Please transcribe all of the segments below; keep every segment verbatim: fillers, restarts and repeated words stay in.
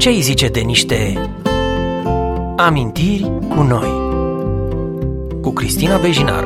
Ce-i zice de niște amintiri cu noi? Cu Cristina Bejinar.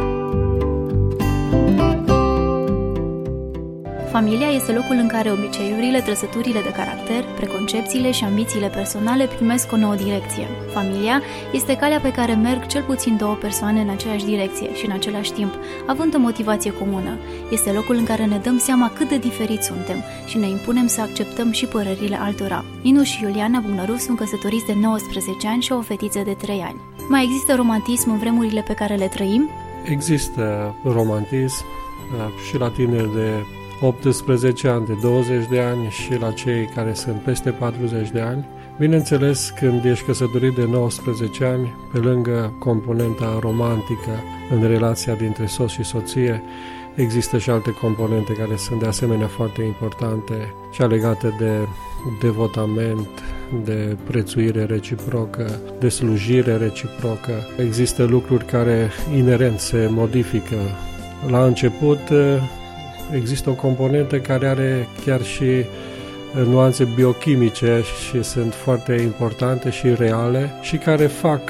Familia este locul în care obiceiurile, trăsăturile de caracter, preconcepțiile și ambițiile personale primesc o nouă direcție. Familia este calea pe care merg cel puțin două persoane în aceeași direcție și în același timp, având o motivație comună. Este locul în care ne dăm seama cât de diferiți suntem și ne impunem să acceptăm și părerile altora. Ninu și Iuliana Bugnăru sunt căsătoriți de nouăsprezece ani și au o fetiță de trei ani. Mai există romantism în vremurile pe care le trăim? Există romantism și la tineri de optsprezece ani, de douăzeci de ani și la cei care sunt peste patruzeci de ani. Bineînțeles, când ești căsătorit de nouăsprezece ani, pe lângă componenta romantică în relația dintre soț și soție, există și alte componente care sunt de asemenea foarte importante, cea legată de devotament, de prețuire reciprocă, de slujire reciprocă. Există lucruri care inerent se modifică. La început există o componentă care are chiar și nuanțe biochimice și sunt foarte importante și reale și care fac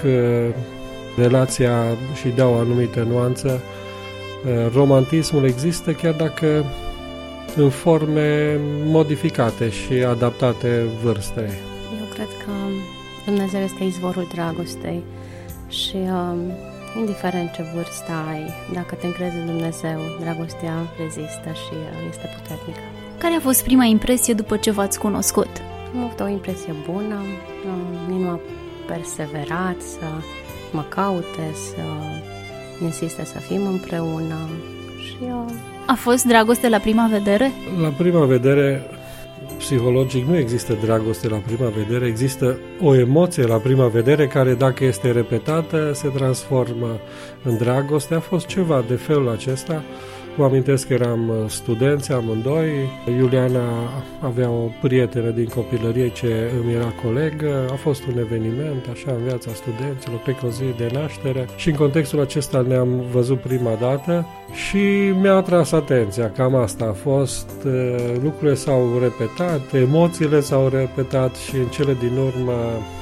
relația și dau o anumită nuanță. Romantismul există chiar dacă în forme modificate și adaptate vârstei. Eu cred că Dumnezeu este izvorul dragostei și um, indiferent ce vârstă ai, dacă te încrezi în Dumnezeu, dragostea rezistă și este puternică. Care a fost prima impresie după ce v-ați cunoscut? Am avut o impresie bună, Ninu a perseverat să mă caute, să insiste să fim împreună și eu... A fost dragoste la prima vedere? La prima vedere, psihologic, nu există dragoste la prima vedere, există o emoție la prima vedere care, dacă este repetată, se transformă în dragoste. A fost ceva de felul acesta. Vă amintesc că eram studenți amândoi. Iuliana avea o prietenă din copilărie ce îmi era colegă. A fost un eveniment, așa, în viața studenților, cred că o zi de naștere. Și în contextul acesta ne-am văzut prima dată și mi-a atras atenția. Cam asta a fost. Lucrurile s-au repetat, emoțiile s-au repetat și în cele din urmă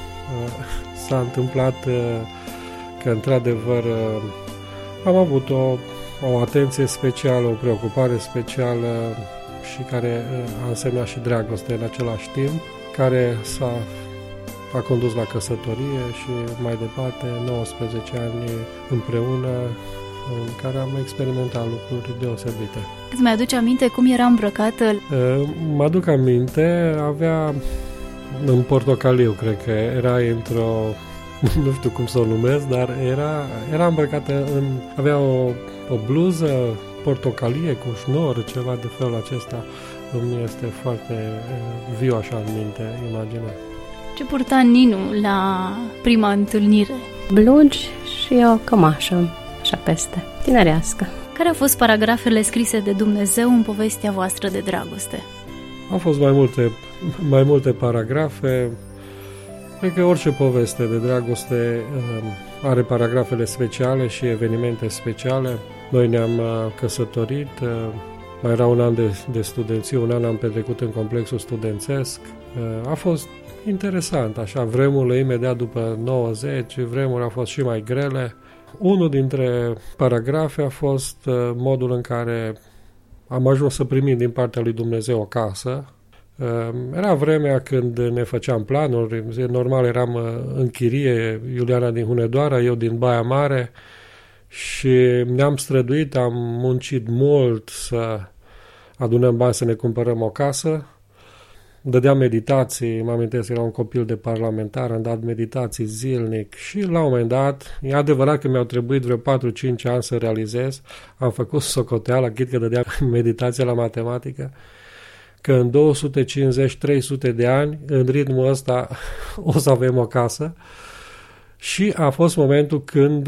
s-a întâmplat că, într-adevăr, am avut o o atenție specială, o preocupare specială și care a însemnat și dragoste în același timp, care s-a a condus la căsătorie și mai departe nouăsprezece ani împreună în care am experimentat lucruri deosebite. Îți mai aduce aminte cum era îmbrăcată? Mă aduc aminte, avea în portocaliu, cred că era într-o, nu știu cum să o numesc, dar era, era îmbrăcată în, avea o o bluză portocalie cu șnor, ceva de felul acesta. Îmi este foarte viu așa în minte, imaginea. Ce purta Ninu la prima întâlnire? Blugi și o cămașă, așa peste, tinerească. Care au fost paragrafele scrise de Dumnezeu în povestea voastră de dragoste? Au fost mai multe, mai multe paragrafe. Cred că orice poveste de dragoste uh, are paragrafele speciale și evenimente speciale. Noi ne-am uh, căsătorit, uh, mai era un an de, de studenție, un an am petrecut în complexul studențesc. Uh, a fost interesant, așa, vremurile imediat după nouăzeci, vremuri au fost și mai grele. Unul dintre paragrafe a fost uh, modul în care am ajuns să primim din partea lui Dumnezeu o casă. Era vremea când ne făceam planuri, normal eram în chirie, Iuliana din Hunedoara, eu din Baia Mare și ne-am străduit, am muncit mult să adunăm bani să ne cumpărăm o casă. Dădeam meditații, mă amintesc, era un copil de parlamentar, am dat meditații zilnic și la un moment dat, e adevărat că mi-au trebuit vreo patru-cinci ani să realizez, am făcut socoteala, chit că dădeam meditație la matematică, că în două sute cincizeci trei sute de ani, în ritmul ăsta, o să avem o casă. Și a fost momentul când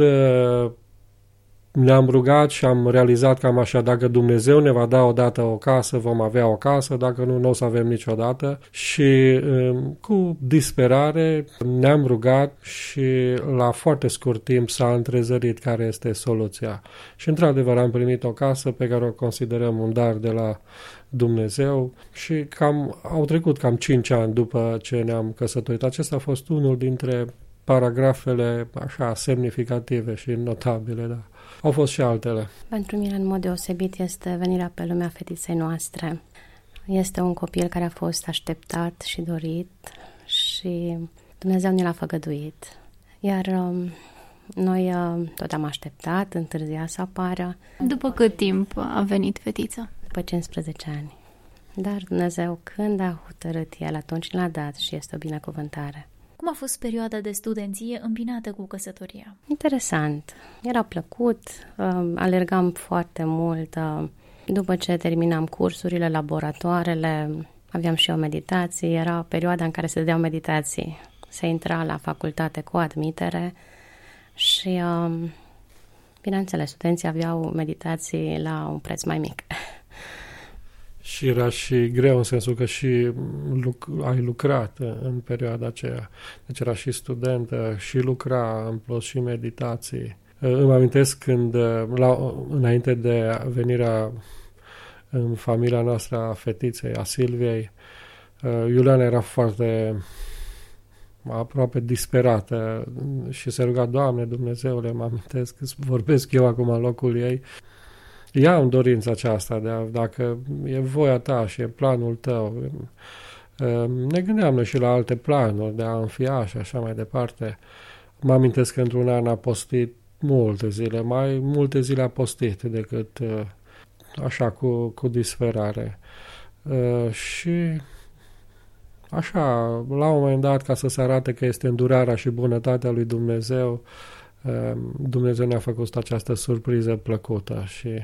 ne-am rugat și am realizat cam așa, dacă Dumnezeu ne va da odată o casă, vom avea o casă, dacă nu, nu o să avem niciodată. Și cu disperare ne-am rugat și la foarte scurt timp s-a întrezărit care este soluția. Și într-adevăr am primit o casă pe care o considerăm un dar de la Dumnezeu și cam, au trecut cam cinci ani după ce ne-am căsătorit. Acesta a fost unul dintre paragrafele așa semnificative și notabile, da. Au fost și altele. Pentru mine, în mod deosebit, este venirea pe lumea fetiței noastre. Este un copil care a fost așteptat și dorit și Dumnezeu ne l-a făgăduit. Iar um, noi uh, tot am așteptat, întârzia să apară. După cât timp a venit fetița? După cincisprezece ani. Dar Dumnezeu, când a hotărât El, atunci l-a dat și este o binecuvântare. Cum a fost perioada de studenție îmbinată cu căsătoria? Interesant. Era plăcut, uh, alergam foarte mult. Uh, după ce terminam cursurile, laboratoarele, aveam și o meditație. Era perioada în care se dădeau meditații. Se intra la facultate cu admitere și, uh, bineînțeles, studenții aveau meditații la un preț mai mic. Și era și greu în sensul că și luc- ai lucrat în perioada aceea. Deci era și studentă, și lucra, în plus și meditații. Îmi amintesc când, la, înainte de venirea în familia noastră a fetiței, a Silviei, Iuliana era foarte aproape disperată și se ruga: Doamne, Dumnezeule, mă amintesc, vorbesc eu acum în locul ei. Ea am dorința aceasta, de a, dacă e voia ta și e planul tău. Ne gândeam noi și la alte planuri, de a înfia și așa mai departe. Mă amintesc că într-un an a postit multe zile, mai multe zile a postit decât așa cu, cu disperare. Și așa, la un moment dat, ca să se arate că este îndurarea și bunătatea lui Dumnezeu, Dumnezeu ne-a făcut această surpriză plăcută și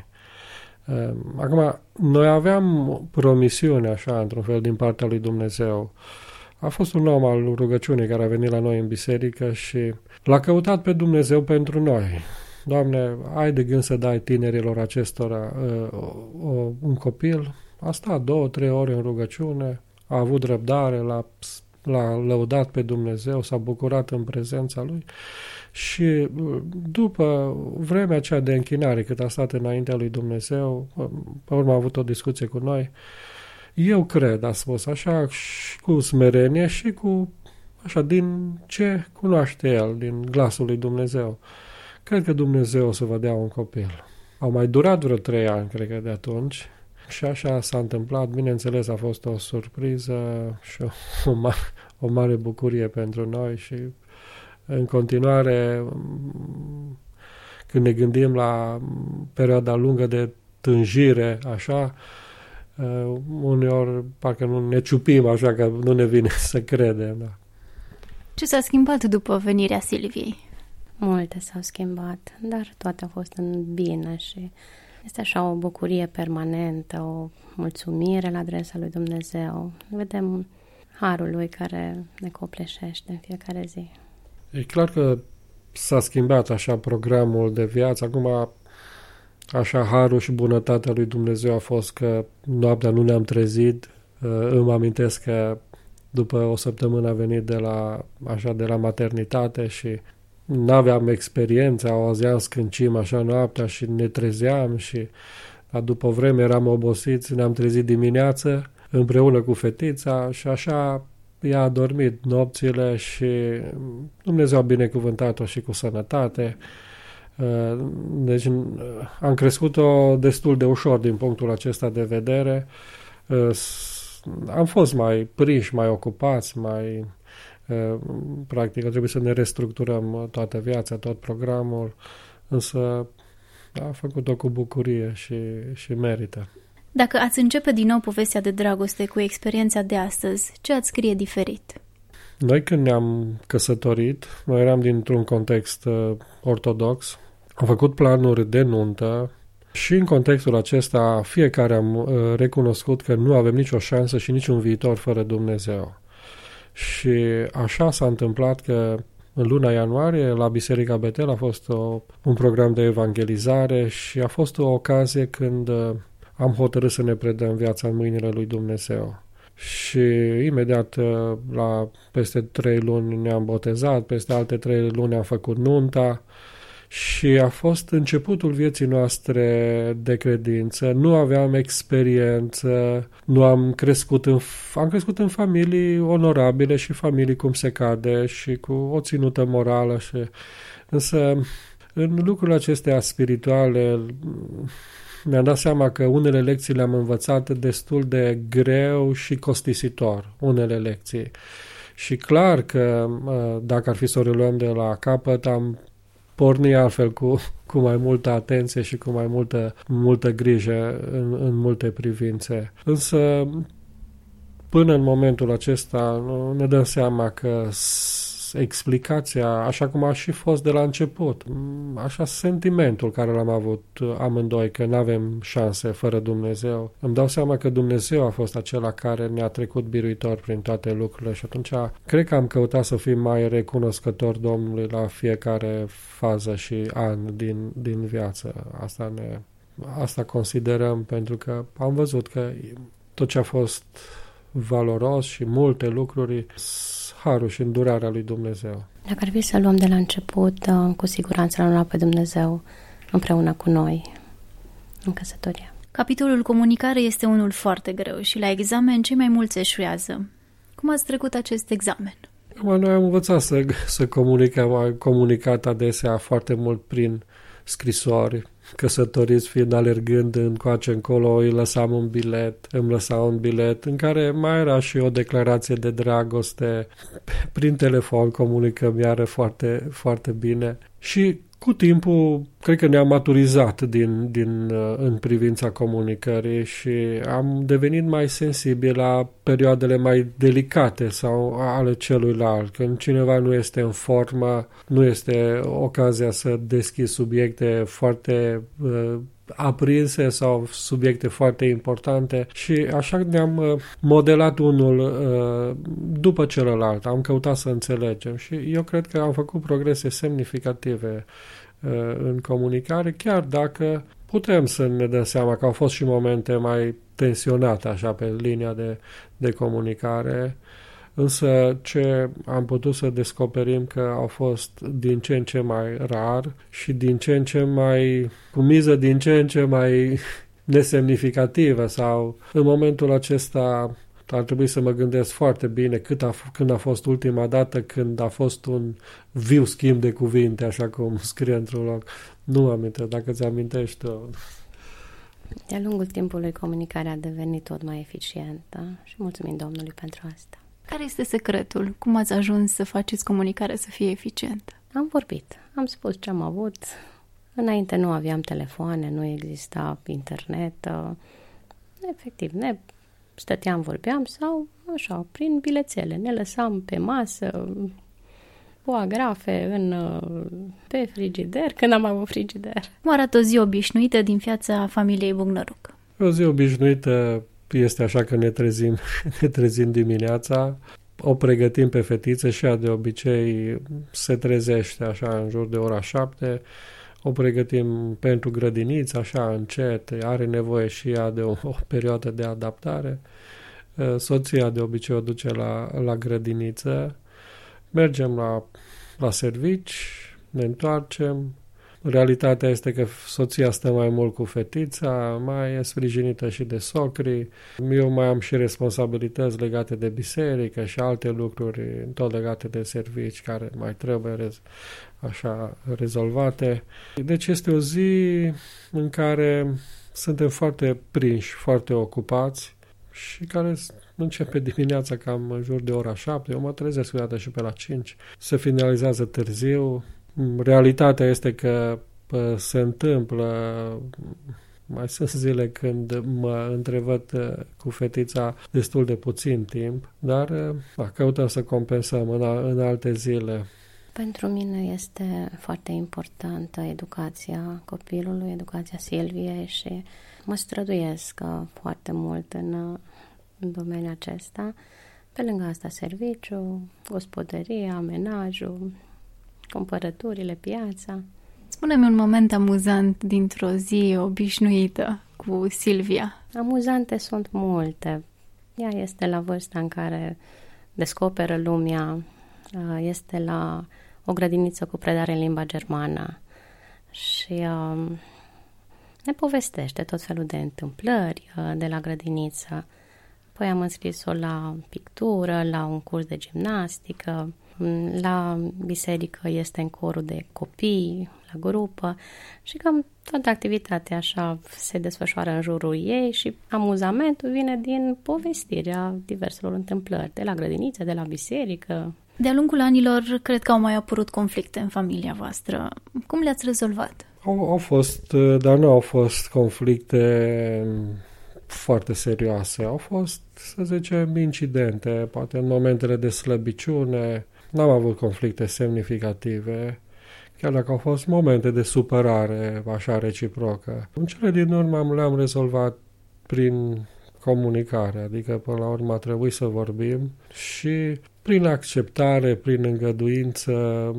acum, noi aveam promisiune, așa, într-un fel, din partea lui Dumnezeu. A fost un om al rugăciunii care a venit la noi în biserică și l-a căutat pe Dumnezeu pentru noi. Doamne, ai de gând să dai tinerilor acestora uh, un copil? A stat două, trei ore în rugăciune, a avut răbdare, l-a, l-a lăudat pe Dumnezeu, s-a bucurat în prezența lui. Și după vremea aceea de închinare, cât a stat înaintea lui Dumnezeu, pe urmă a avut o discuție cu noi, eu cred, a spus așa, și cu smerenie și cu, așa, din ce cunoaște el, din glasul lui Dumnezeu. Cred că Dumnezeu o să vă dea un copil. Au mai durat vreo trei ani, cred că de atunci, și așa s-a întâmplat. Bineînțeles, a fost o surpriză și o, o, mare, o mare bucurie pentru noi și în continuare, când ne gândim la perioada lungă de tânjire, așa, uneori parcă nu ne ciupim, așa că nu ne vine să credem. Da. Ce s-a schimbat după venirea Silviei? Multe s-au schimbat, dar toate au fost în bine și este așa o bucurie permanentă, o mulțumire la adresa lui Dumnezeu. Vedem harul lui care ne copleșește în fiecare zi. E clar că s-a schimbat așa programul de viață. Acum, așa, harul și bunătatea lui Dumnezeu a fost că noaptea nu ne-am trezit. Îmi amintesc că după o săptămână a venit de la, așa, de la maternitate și n-aveam experiență, auzeam scâncim așa noaptea și ne trezeam și după o vreme eram obosiți, ne-am trezit dimineață împreună cu fetița și așa ea a dormit nopțile și Dumnezeu a binecuvântat-o și cu sănătate. Deci am crescut-o destul de ușor din punctul acesta de vedere. Am fost mai prinși, mai ocupați, mai... Practic, trebuie să ne restructurăm toată viața, tot programul, însă a făcut-o cu bucurie și, și merită. Dacă ați începe din nou povestea de dragoste cu experiența de astăzi, ce ați scrie diferit? Noi când ne-am căsătorit, noi eram dintr-un context uh, ortodox, am făcut planuri de nuntă și în contextul acesta fiecare am uh, recunoscut că nu avem nicio șansă și niciun viitor fără Dumnezeu. Și așa s-a întâmplat că în luna ianuarie la Biserica Betel a fost o, un program de evangelizare și a fost o ocazie când uh, am hotărât să ne predăm viața în mâinile lui Dumnezeu. Și imediat la peste trei luni ne-am botezat, peste alte trei luni am făcut nunta și a fost începutul vieții noastre de credință. Nu aveam experiență, nu am crescut în, am crescut în familii onorabile și familii cum se cade și cu o ținută morală. Și, însă, în lucrurile acestea spirituale, mi-am dat seama că unele lecții le-am învățat destul de greu și costisitor, unele lecții. Și clar că dacă ar fi să o reluăm de la capăt, am porni altfel cu, cu mai multă atenție și cu mai multă, multă grijă în, în multe privințe. Însă, până în momentul acesta, ne dăm seama că explicația, așa cum a și fost de la început, așa sentimentul care l-am avut amândoi, că nu avem șanse fără Dumnezeu. Îmi dau seama că Dumnezeu a fost acela care ne-a trecut biruitor prin toate lucrurile și atunci cred că am căutat să fim mai recunoscători Domnului la fiecare fază și an din, din viață. Asta ne, asta considerăm, pentru că am văzut că tot ce a fost valoros și multe lucruri, harul și îndurarea lui Dumnezeu. Dacă ar fi să luăm de la început, cu siguranță l-am luat pe Dumnezeu împreună cu noi în căsătorie. Capitolul comunicare este unul foarte greu și la examen cei mai mulți eșuează. Cum ați trecut acest examen? Noi am învățat să, să comunicăm, am comunicat adesea foarte mult prin scrisori, căsătoriți fiind, alergând încoace încolo, îi lăsam un bilet, îmi lăsa un bilet în care mai era și o declarație de dragoste. Prin telefon comunicăm iară foarte, foarte bine și cu timpul cred că ne-am maturizat din, din, în privința comunicării și am devenit mai sensibili la perioadele mai delicate sau ale celuilalt. Când cineva nu este în formă, nu este ocazia să deschizi subiecte foarte uh, aprinse sau subiecte foarte importante și așa ne-am modelat unul uh, după celălalt. Am căutat să înțelegem și eu cred că am făcut progrese semnificative uh, în comunicare, chiar dacă putem să ne dăm seama că au fost și momente mai tensionate așa pe linia de, de comunicare, însă ce am putut să descoperim că au fost din ce în ce mai rar și din ce în ce mai, cu miză din ce în ce mai nesemnificativă sau în momentul acesta ar trebui să mă gândesc foarte bine cât a, când a fost ultima dată când a fost un viu schimb de cuvinte, așa cum scrie într-un loc. Nu mă amintesc, dacă ți amintești tu. De-a lungul timpului comunicarea a devenit tot mai eficientă și mulțumim Domnului pentru asta. Care este secretul? Cum ați ajuns să faceți comunicarea să fie eficientă? Am vorbit, am spus ce am avut. Înainte nu aveam telefoane, nu exista internet. Efectiv, ne stăteam, vorbeam sau așa, prin bilețele. Ne lăsam pe masă, cu agrafe în, pe frigider, când am avut frigider. Cum arată o zi obișnuită din viața familiei Bugnăruc? O zi obișnuită este așa că ne trezim, ne trezim dimineața, o pregătim pe fetiță și ea de obicei se trezește așa în jur de ora șapte, o pregătim pentru grădiniță, așa încet, are nevoie și ea de o, o perioadă de adaptare. Soția de obicei o duce la, la grădiniță, mergem la, la servici, ne întoarcem. Realitatea este că soția stă mai mult cu fetița, mai e sprijinită și de socrii. Eu mai am și responsabilități legate de biserică și alte lucruri tot legate de servici care mai trebuie rez- așa rezolvate. Deci este o zi în care suntem foarte prinși, foarte ocupați și care începe dimineața cam în jur de ora șapte. Eu mă trezesc cu dată și pe la cinci. Se finalizează târziu. Realitatea este că pă, se întâmplă, mai sunt zile când mă întrevăd cu fetița destul de puțin timp, dar da, căutăm să compensăm în, în alte zile. Pentru mine este foarte importantă educația copilului, educația Silviei și mă străduiesc foarte mult în, în domeniul acesta. Pe lângă asta serviciu, gospodăria, amenajul, cumpărăturile, piața. Spune-mi un moment amuzant dintr-o zi obișnuită cu Silvia. Amuzante sunt multe. Ea este la vârsta în care descoperă lumea, este la o grădiniță cu predare în limba germană. și uh, ne povestește tot felul de întâmplări uh, de la grădiniță. Apoi am înscris-o la pictură, la un curs de gimnastică, la biserică este în corul de copii, la grupă și cam toată activitatea așa se desfășoară în jurul ei și amuzamentul vine din povestirea diverselor întâmplări, de la grădiniță, de la biserică. De-a lungul anilor, cred că au mai apărut conflicte în familia voastră. Cum le-ați rezolvat? Au, au fost, dar nu au fost conflicte foarte serioase. Au fost, să zicem, incidente, poate în momentele de slăbiciune. N-am avut conflicte semnificative, chiar dacă au fost momente de supărare, așa reciprocă. În cele din urmă le-am rezolvat prin comunicare, adică până la urmă a trebuit să vorbim și prin acceptare, prin îngăduință,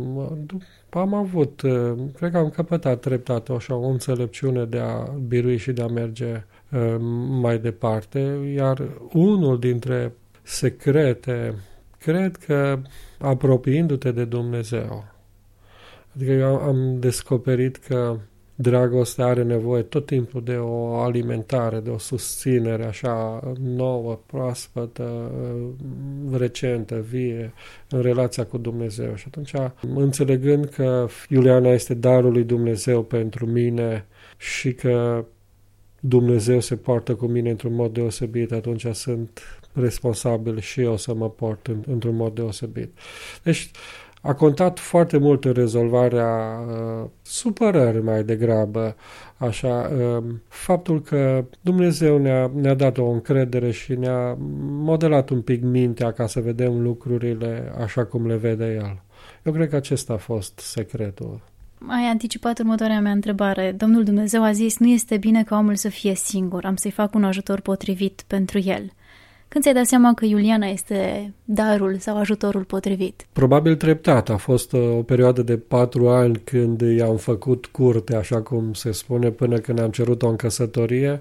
am avut, cred că am căpătat treptat așa o înțelepciune de a birui și de a merge mai departe, iar unul dintre secrete, cred că apropiindu-te de Dumnezeu. Adică eu am descoperit că dragostea are nevoie tot timpul de o alimentare, de o susținere așa nouă, proaspătă, recentă, vie, în relația cu Dumnezeu. Și atunci, înțelegând că Iuliana este darul lui Dumnezeu pentru mine și că Dumnezeu se poartă cu mine într-un mod deosebit, atunci sunt responsabil și eu să mă port în, într-un mod deosebit. Deci a contat foarte mult în rezolvarea uh, supărării mai degrabă, așa, uh, faptul că Dumnezeu ne-a, ne-a dat o încredere și ne-a modelat un pic mintea ca să vedem lucrurile așa cum le vede El. Eu cred că acesta a fost secretul. Ai anticipat următoarea mea întrebare. Domnul Dumnezeu a zis, nu este bine ca omul să fie singur, am să-i fac un ajutor potrivit pentru el. Când ți-ai dat seama că Iuliana este darul sau ajutorul potrivit? Probabil treptat. A fost o perioadă de patru ani când i-am făcut curte, așa cum se spune, până când am cerut-o în căsătorie.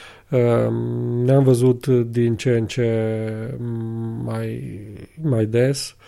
Ne-am văzut din ce în ce mai, mai des.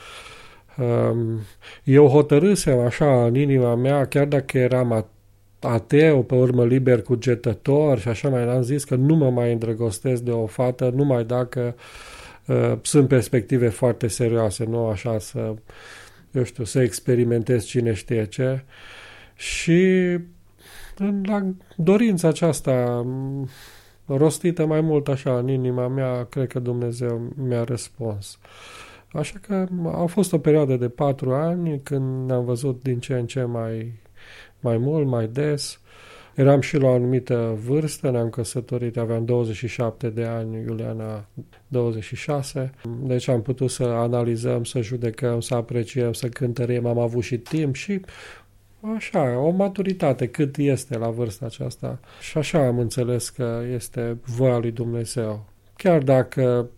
Eu hotărâsem așa în inima mea, chiar dacă eram ateu, pe urmă liber cugetător și așa mai am zis că nu mă mai îndrăgostesc de o fată numai dacă uh, sunt perspective foarte serioase, nu așa să, eu știu, să experimentez cine știe ce. Și la dorința aceasta rostită mai mult așa în inima mea, cred că Dumnezeu mi-a răspuns. Așa că a fost o perioadă de patru ani când ne-am văzut din ce în ce mai, mai mult, mai des. Eram și la o anumită vârstă, ne-am căsătorit, aveam douăzeci și șapte de ani, Iuliana douăzeci și șase. Deci am putut să analizăm, să judecăm, să apreciem, să cântărim, am avut și timp și așa, o maturitate cât este la vârsta aceasta. Și așa am înțeles că este voia lui Dumnezeu. Chiar dacă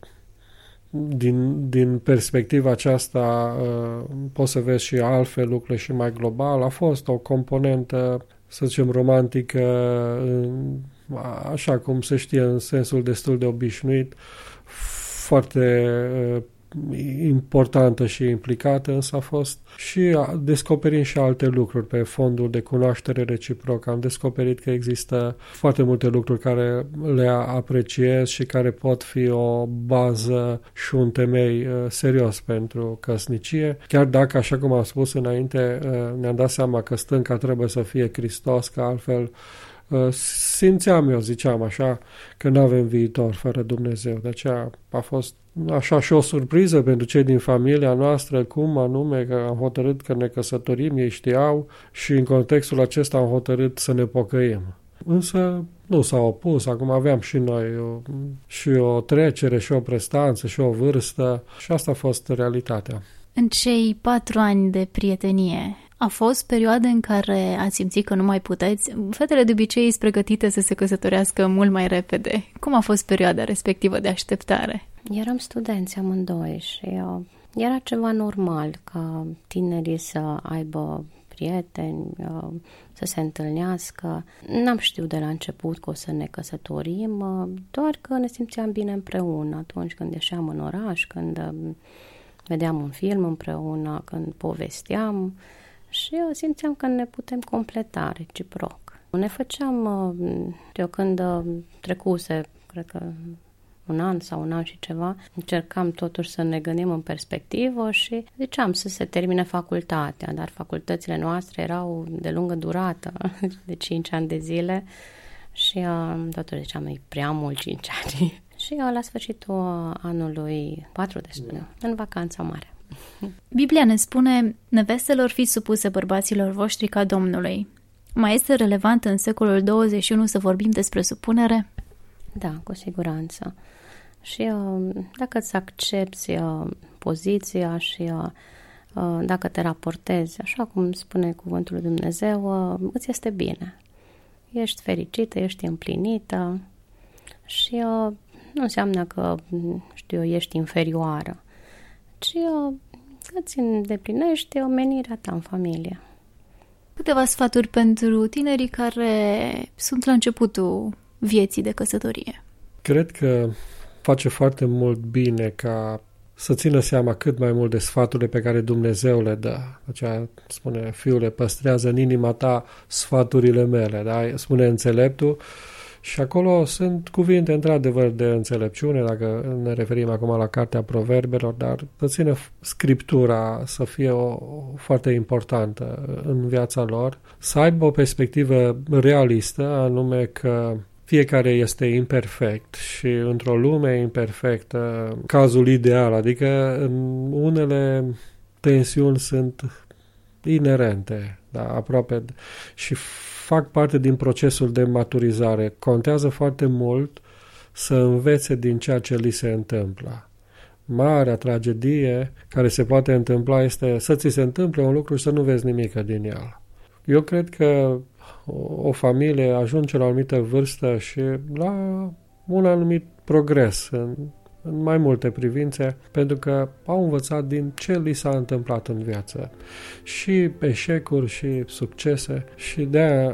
din, din perspectiva aceasta uh, poți să vezi și altfel lucrurile și mai global, a fost o componentă, să zicem, romantică, uh, așa cum se știe în sensul destul de obișnuit, foarte uh, importantă și implicată, însă a fost și descoperim și alte lucruri pe fondul de cunoaștere reciprocă. Am descoperit că există foarte multe lucruri care le apreciez și care pot fi o bază și un temei uh, serios pentru căsnicie. Chiar dacă, așa cum am spus înainte, uh, ne-am dat seama că stânca trebuie să fie Hristos, că altfel uh, simțeam, eu ziceam așa, că nu avem viitor fără Dumnezeu. De aceea a fost așa și o surpriză pentru cei din familia noastră, cum anume că am hotărât că ne căsătorim, ei știau și în contextul acesta am hotărât să ne pocăim. Însă nu s-au opus, acum aveam și noi o, și o trecere, și o prestanță, și o vârstă și asta a fost realitatea. În cei patru ani de prietenie, a fost perioade în care ați simțit că nu mai puteți? Fetele de obicei sunt pregătite să se căsătorească mult mai repede. Cum a fost perioada respectivă de așteptare? Eram studenți amândoi și uh, era ceva normal ca tinerii să aibă prieteni, uh, să se întâlnească. N-am știut de la început că o să ne căsătorim, uh, doar că ne simțeam bine împreună atunci când ieșeam în oraș, când uh, vedeam un film împreună, când povesteam și eu simțeam că ne putem completa reciproc. Ne făceam, eu când trecuse, cred că un an sau un an și ceva, încercam totuși să ne gândim în perspectivă și ziceam să se termine facultatea, dar facultățile noastre erau de lungă durată, de cinci ani de zile și totuși ziceam, e prea mult cinci ani. Și la sfârșitul anului patru de studiu, în vacanța mare. Biblia ne spune, nevestelor fiți supuse bărbaților voștri ca Domnului. Mai este relevant în secolul douăzeci și unu să vorbim despre supunere? Da, cu siguranță. Și dacă îți accepti poziția și dacă te raportezi, așa cum spune cuvântul lui Dumnezeu, îți este bine. Ești fericită, ești împlinită și nu înseamnă că, știu eu, ești inferioară, ci îți îndeplinești omenirea ta în familie. Câteva sfaturi pentru tinerii care sunt la începutul vieții de căsătorie. Cred că face foarte mult bine ca să țină seama cât mai mult de sfaturile pe care Dumnezeu le dă. Aceea spune, fiule, păstrează în inima ta sfaturile mele, da? Spune înțeleptul. Și acolo sunt cuvinte într-adevăr de înțelepciune, dacă ne referim acum la Cartea Proverbelor, dar să țină Scriptura să fie o, o foarte importantă în viața lor, să aibă o perspectivă realistă, anume că fiecare este imperfect și într-o lume imperfectă, cazul ideal, adică unele tensiuni sunt inerente, da, aproape, și fac parte din procesul de maturizare. Contează foarte mult să învețe din ceea ce li se întâmplă. Marea tragedie care se poate întâmpla este să ți se întâmple un lucru și să nu vezi nimic din el. Eu cred că o familie ajunge la o anumită vârstă și la un anumit progres în, în mai multe privințe, pentru că au învățat din ce li s-a întâmplat în viață. Și eșecuri și succese și de-aia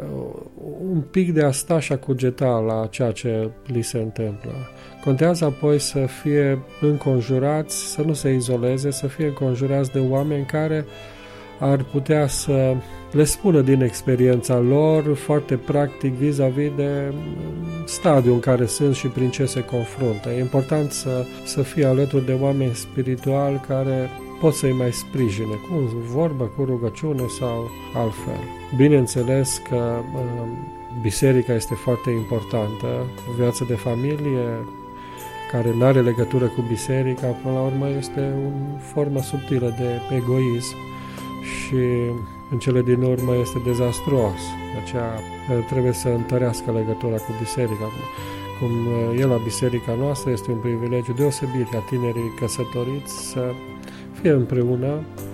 un pic de a sta și a cugeta la ceea ce li se întâmplă. Contează apoi să fie înconjurați, să nu se izoleze, să fie înconjurați de oameni care ar putea să le spună din experiența lor, foarte practic, vis-a-vis de stadiul în care sunt și prin ce se confruntă. E important să, să fie alături de oameni spirituali care pot să-i mai sprijine, cu vorbă, cu rugăciune sau altfel. Bineînțeles că uh, biserica este foarte importantă, viața de familie care nu are legătură cu biserica, până la urmă este o formă subtilă de egoism și în cele din urmă este dezastruos. De aceea trebuie să întărească legătura cu biserica. Cum e la biserica noastră, este un privilegiu deosebit ca tinerii căsătoriți să fie împreună,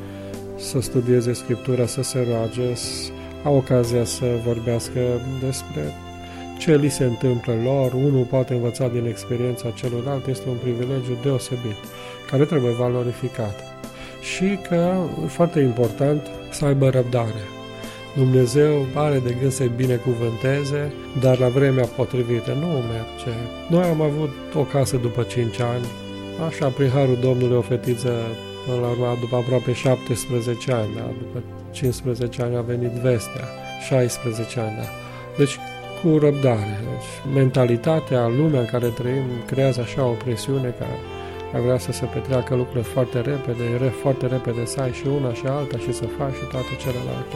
să studieze Scriptura, să se roage, să au ocazia să vorbească despre ce li se întâmplă lor. Unul poate învăța din experiența celuilalt, este un privilegiu deosebit, care trebuie valorificat. Și că, foarte important, să aibă răbdare. Dumnezeu are de gând să-i binecuvânteze, dar la vremea potrivită nu merge. Noi am avut o casă după cinci ani, așa, prin harul Domnului, o fetiță, până la urmă, după aproape șaptesprezece ani, da? După cincisprezece ani a venit vestea, șaisprezece ani, da? Deci, cu răbdare. Deci, mentalitatea, lumea în care trăim, creează așa o presiune ca ar vrea să se petreacă lucrurile foarte repede, foarte repede să ai și una și alta și să faci și toate celelalte.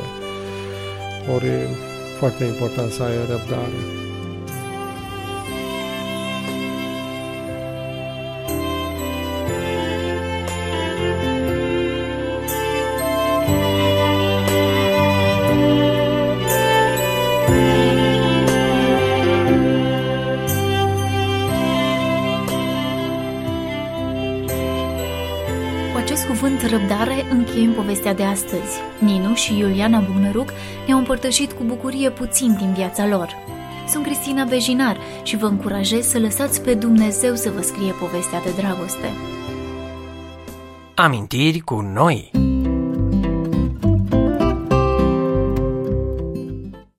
Ori e foarte important să ai răbdare. Răbdare, încheiem povestea de astăzi. Ninu și Iuliana Bugnăruc ne-au împărtășit cu bucurie puțin din viața lor. Sunt Cristina Bejinar și vă încurajez să lăsați pe Dumnezeu să vă scrie povestea de dragoste. Amintiri cu noi.